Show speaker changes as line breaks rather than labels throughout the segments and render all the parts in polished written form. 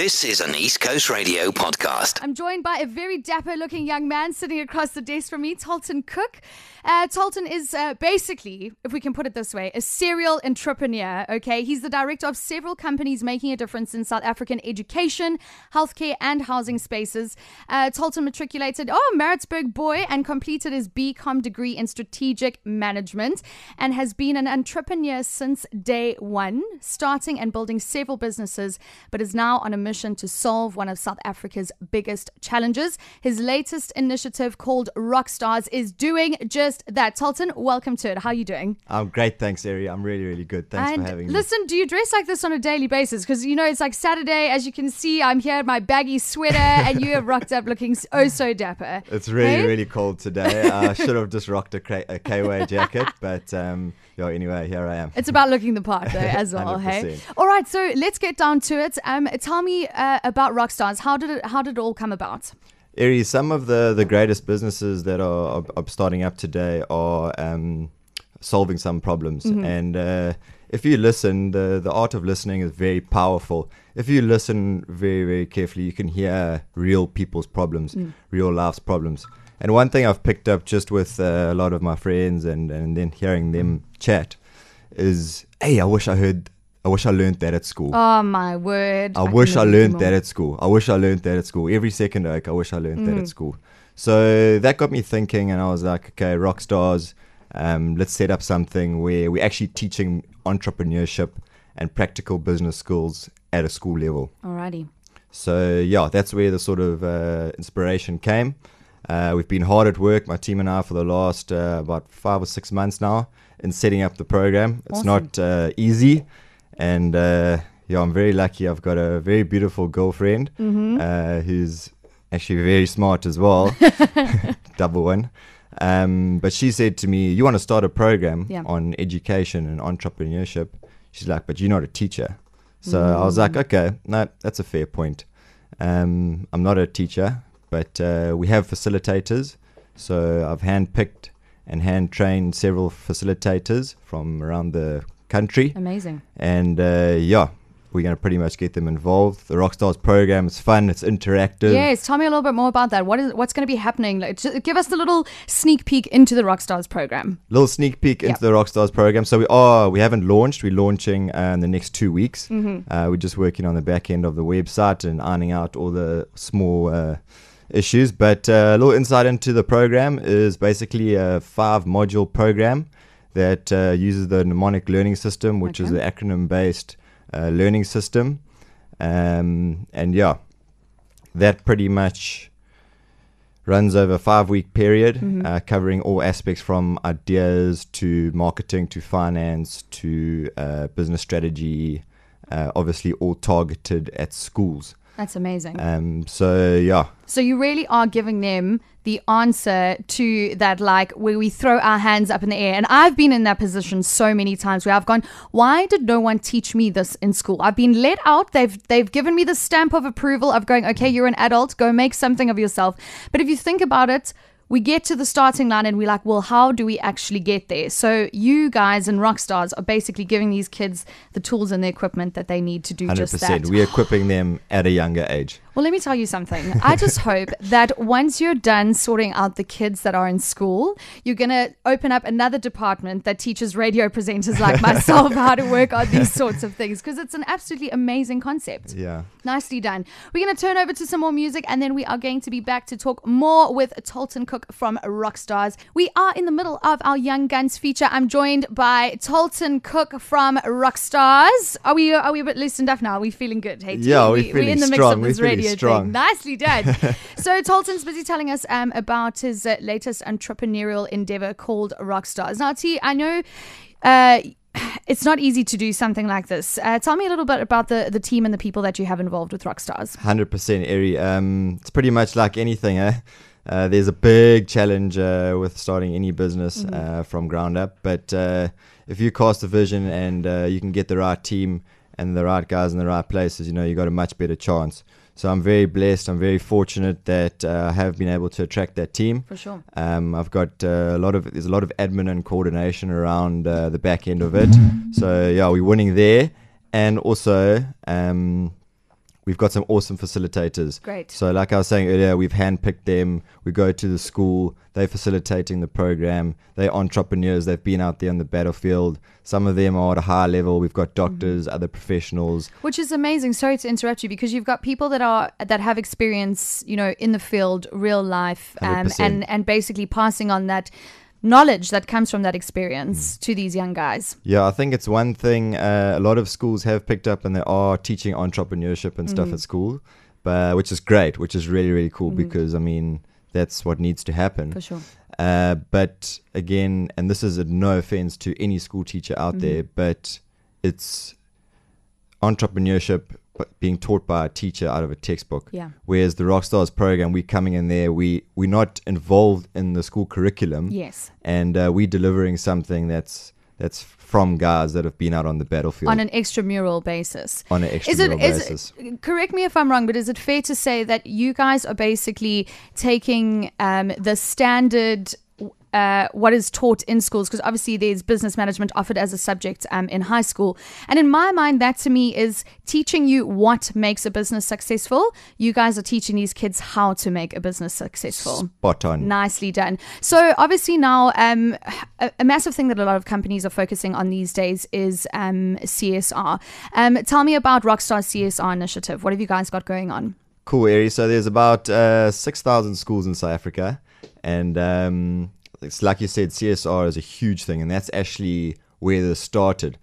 This is an East Coast Radio podcast.
I'm joined by a very dapper-looking young man sitting across the desk from me, Tolton Cook. Tolton is basically, if we can put it this way, a serial entrepreneur, okay? He's the director of several companies making a difference in South African education, healthcare, and housing spaces. Tolton matriculated, Maritzburg boy, and completed his BCom degree in strategic management, and has been an entrepreneur since day one, starting and building several businesses, but is now on a mission to solve one of South Africa's biggest challenges. His latest initiative, called Rockstars, is doing just that. Tolton, welcome to it. How are you doing?
I'm great, thanks, Ari. I'm really, really good. Thanks for having me.
Listen, do you dress like this on a daily basis? Because, it's like Saturday. As you can see, I'm here in my baggy sweater, and you have rocked up looking so dapper.
It's really, really cold today. I should have just rocked a KWA jacket, but anyway, here I am.
It's about looking the part, though, as well.
100%.
Hey. All right, so let's get down to it. Tell me about Rockstars. How did it all come about?
Ari, some of the greatest businesses that are starting up today are solving some problems. Mm-hmm. And if you listen, the art of listening is very powerful. If you listen very, very carefully, you can hear real people's problems, real life's problems. And one thing I've picked up just with a lot of my friends and then hearing them chat is, hey, I wish I learned that at school.
Oh, my word.
I wish I learned that at school. I wish I learned that at school. Every second, I wish I learned that at school. So that got me thinking, and I was like, okay, Rockstars, let's set up something where we're actually teaching entrepreneurship and practical business skills at a school level.
Alrighty.
So, that's where the sort of inspiration came. We've been hard at work, my team and I, for the last about 5 or 6 months now in setting up the program. It's not easy. And I'm very lucky. I've got a very beautiful girlfriend who's actually very smart as well. Double one. But she said to me, you want to start a program on education and entrepreneurship? She's like, but you're not a teacher. So I was like, okay, no, that's a fair point. I'm not a teacher, but we have facilitators. So I've handpicked and hand-trained several facilitators from around the country.
Amazing. And
we're going to pretty much get them involved. The Rockstars program is fun, it's interactive.
Yes, tell me a little bit more about that. What's going to be happening? Give us the little sneak peek into the Rockstars program.
Little sneak peek into the Rockstars program. So we haven't launched. We're launching in the next 2 weeks. We're just working on the back end of the website and ironing out all the small issues. But a little insight into the program is basically a 5-module program that uses the mnemonic learning system, which is the acronym-based learning system. That pretty much runs over a 5-week period, covering all aspects from ideas to marketing to finance to business strategy, obviously all targeted at schools.
That's amazing.
So
you really are giving them the answer to that, like where we throw our hands up in the air. And I've been in that position so many times where I've gone, why did no one teach me this in school? I've been let out. They've given me the stamp of approval of going, okay, you're an adult, go make something of yourself. But if you think about it, we get to the starting line and we're like, well, how do we actually get there? So you guys and Rockstars are basically giving these kids the tools and the equipment that they need to do 100%. Just that.
We're equipping them at a younger age.
Well, let me tell you something. I just hope that once you're done sorting out the kids that are in school, you're going to open up another department that teaches radio presenters like myself how to work on these sorts of things, because it's an absolutely amazing concept.
Yeah.
Nicely done. We're going to turn over to some more music, and then we are going to be back to talk more with Tolton Cook from Rockstars. We are in the middle of our Young Guns feature. I'm joined by Tolton Cook from Rockstars. Are we a bit loosened up now? Are we feeling good? Hey,
yeah, we're feeling
in the mix
strong.
of this radio
strong.
Thing. Nicely done. So Tolton's busy telling us about his latest entrepreneurial endeavor called Rockstars. Now, T, I know it's not easy to do something like this. Tell me a little bit about the team and the people that you have involved with Rockstars.
100%, Ari. It's pretty much like anything, eh? There's a big challenge with starting any business from ground up. But if you cast a vision and you can get the right team and the right guys in the right places, you got a much better chance. So I'm very blessed. I'm very fortunate that I have been able to attract that team.
For sure.
I've got there's a lot of admin and coordination around the back end of it. So yeah, we're winning there, and also we've got some awesome facilitators.
Great.
So like I was saying earlier, we've handpicked them. We go to the school. They're facilitating the program. They're entrepreneurs. They've been out there on the battlefield. Some of them are at a high level. We've got doctors, other professionals.
Which is amazing. Sorry to interrupt you, because you've got people that have experience, in the field, real life,
100%.
and basically passing on that knowledge that comes from that experience to these young guys.
Yeah, I think it's one thing a lot of schools have picked up, and they are teaching entrepreneurship and stuff at school, which is great, which is really, really cool, because, I mean, that's what needs to happen.
For sure.
But again, and this is no offense to any school teacher out there, but it's entrepreneurship being taught by a teacher out of a textbook.
Yeah.
Whereas the Rockstars program, we're coming in there, we're not involved in the school curriculum.
Yes.
And we're delivering something that's from guys that have been out on the battlefield.
On an extramural basis.
On an extramural basis.
Correct me if I'm wrong, but is it fair to say that you guys are basically taking the standard what is taught in schools, because obviously there's business management offered as a subject in high school, and in my mind that to me is teaching you what makes a business successful. You guys are teaching these kids how to make a business successful.
Spot on.
Nicely done. So obviously now a massive thing that a lot of companies are focusing on these days is CSR. Tell me about Rockstar's CSR initiative. What have you guys got going on?
Cool, Ari. So there's about 6,000 schools in South Africa, and it's like you said, CSR is a huge thing, and that's actually where this started.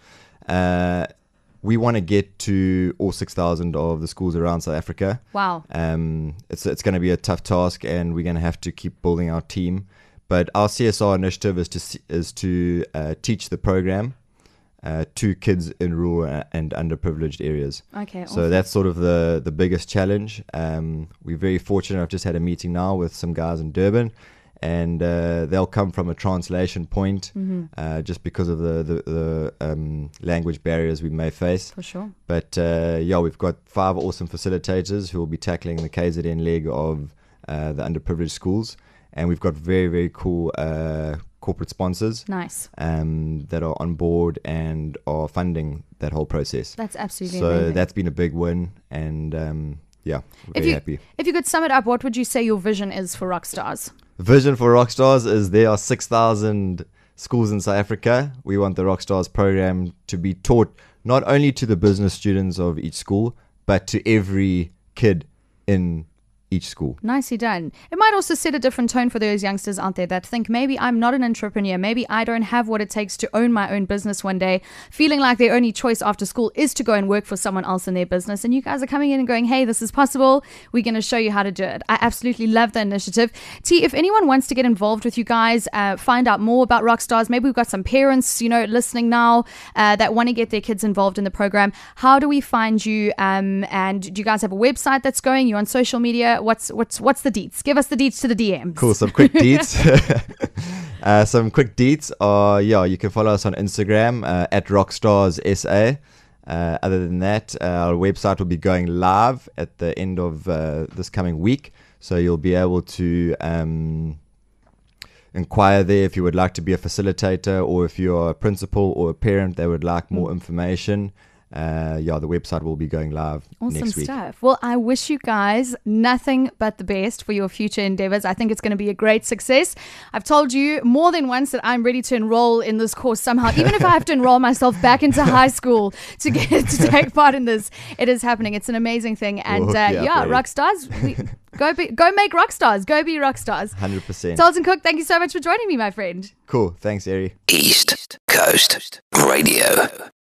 We want to get to all 6,000 of the schools around South Africa.
Wow.
It's going to be a tough task, and we're going to have to keep building our team. But our CSR initiative is to teach the program to kids in rural and underprivileged areas.
Okay.
So that's sort of the biggest challenge. We're very fortunate. I've just had a meeting now with some guys in Durban, and they'll come from a translation point, just because of the language barriers we may face.
For sure.
But we've got 5 awesome facilitators who will be tackling the KZN leg of the underprivileged schools, and we've got very, very cool corporate sponsors.
Nice.
That are on board and are funding that whole process.
That's absolutely
so
amazing.
that's been a big win, and we're very happy.
If you could sum it up, what would you say your vision is for Rockstars?
Vision for Rockstars is there are 6,000 schools in South Africa. We want the Rockstars program to be taught not only to the business students of each school, but to every kid in each school.
Nicely done. It might also set a different tone for those youngsters out there that think maybe I'm not an entrepreneur, maybe I don't have what it takes to own my own business one day, feeling like their only choice after school is to go and work for someone else in their business, and you guys are coming in and going, hey, this is possible, we're going to show you how to do it. I absolutely love the initiative. T, if anyone wants to get involved with you guys, find out more about Rockstars, maybe we've got some parents listening now that want to get their kids involved in the program, how do we find you, and do you guys have a website that's going? You're on social media? What's the deets? Give us the deets to the DMs.
Cool, some quick deets. Some quick deets are, you can follow us on Instagram at RockstarsSA. Other than that, our website will be going live at the end of this coming week. So you'll be able to inquire there if you would like to be a facilitator, or if you're a principal or a parent that would like more information. The website will be going live next week.
Awesome stuff. Well, I wish you guys nothing but the best for your future endeavors. I think it's going to be a great success. I've told you more than once that I'm ready to enroll in this course somehow, even if I have to enroll myself back into high school to get to take part in this. It is happening. It's an amazing thing. And Rockstars, go make Rockstars. Go be Rockstars.
100%.
Tolton Cook, thank you so much for joining me, my friend.
Cool. Thanks, Ari.
East Coast Radio.